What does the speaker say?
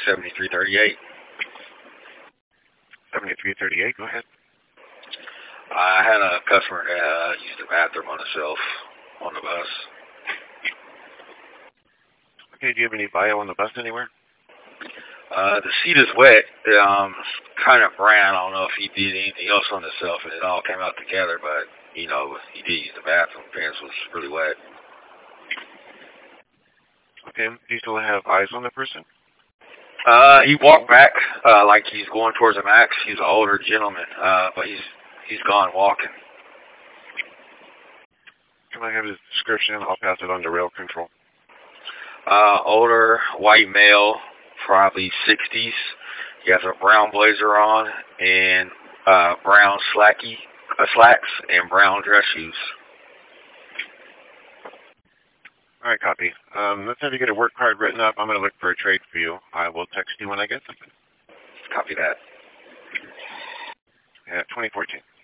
7338. 7338, go ahead. I had a customer that used the bathroom on himself on the bus. Okay, do you have any bio on the bus anywhere? The seat is wet. Kind of brown. I don't know if he did anything else on himself, and it all came out together. But he did use the bathroom. Pants was really wet. Okay. Do you still have eyes on the person? He walked back like he's going towards the max. He's an older gentleman, but he's gone walking. Can I have his description? I'll pass it on to rail control. Older white male, probably 60s. He has a brown blazer on and brown slacks and brown dress shoes. All right, copy. Let's have you get a work card written up. I'm going to look for a trade for you. I will text you when I get something. Copy that. Yeah, 2014.